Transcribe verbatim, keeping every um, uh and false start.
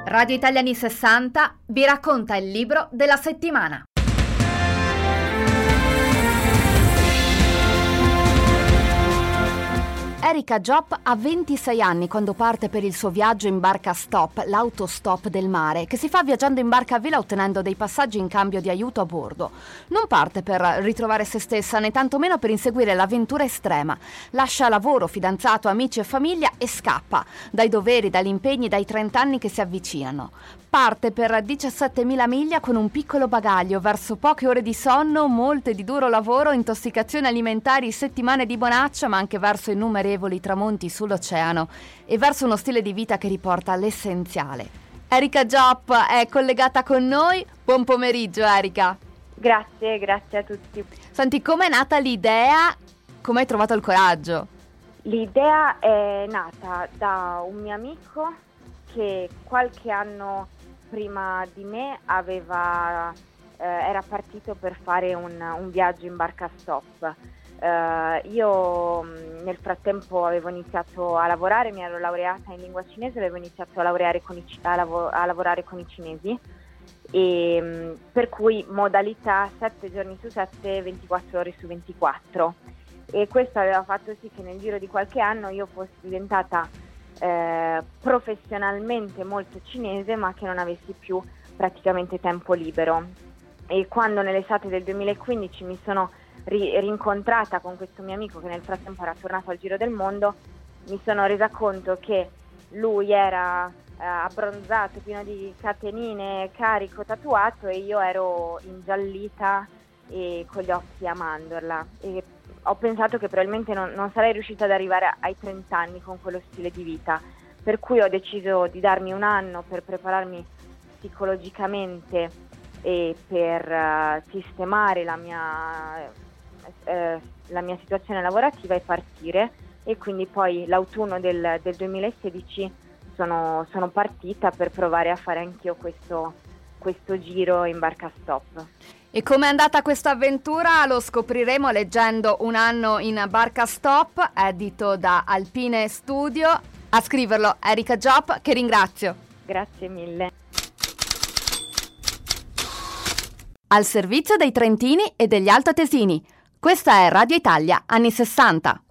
Radio Italia anni sessanta vi racconta il libro della settimana. Erika Jopp ha ventisei anni quando parte per il suo viaggio in barca stop, l'autostop del mare, che si fa viaggiando in barca a vela ottenendo dei passaggi in cambio di aiuto a bordo. Non parte per ritrovare se stessa, né tantomeno per inseguire l'avventura estrema. Lascia lavoro, fidanzato, amici e famiglia e scappa dai doveri, dagli impegni, dai trenta anni che si avvicinano. Parte per diciassettemila miglia con un piccolo bagaglio, verso poche ore di sonno, molte di duro lavoro, intossicazioni alimentari, settimane di bonaccia, ma anche verso innumerevoli tramonti sull'oceano e verso uno stile di vita che riporta all'essenziale. Erika Jopp è collegata con noi. Buon pomeriggio, Erika. Grazie, grazie a tutti. Senti, com'è nata l'idea? Come hai trovato il coraggio? L'idea è nata da un mio amico che qualche anno prima di me aveva, eh, era partito per fare un, un viaggio in barca stop. Eh, io mh, nel frattempo avevo iniziato a lavorare, mi ero laureata in lingua cinese, avevo iniziato a, laureare con i, a, lav- a lavorare con i cinesi, e mh, per cui modalità sette giorni su sette, ventiquattro ore su ventiquattro, e questo aveva fatto sì che nel giro di qualche anno io fossi diventata Eh, professionalmente molto cinese, ma che non avessi più praticamente tempo libero. E quando nell'estate del duemilaquindici mi sono ri- rincontrata con questo mio amico che nel frattempo era tornato al giro del mondo, mi sono resa conto che lui era eh, abbronzato, pieno di catenine, carico, tatuato, e io ero ingiallita e con gli occhi a mandorla, e ho pensato che probabilmente non, non sarei riuscita ad arrivare ai trenta anni con quello stile di vita, per cui ho deciso di darmi un anno per prepararmi psicologicamente e per uh, sistemare la mia, eh, la mia situazione lavorativa e partire, e quindi poi l'autunno del, del duemilasedici sono, sono partita per provare a fare anch'io questo, questo giro in barca stop. E com'è andata questa avventura lo scopriremo leggendo Un anno in barca stop, edito da Alpine Studio. A scriverlo Erika Jopp, che ringrazio. Grazie mille. Al servizio dei trentini e degli altoatesini. Questa è Radio Italia anni sessanta.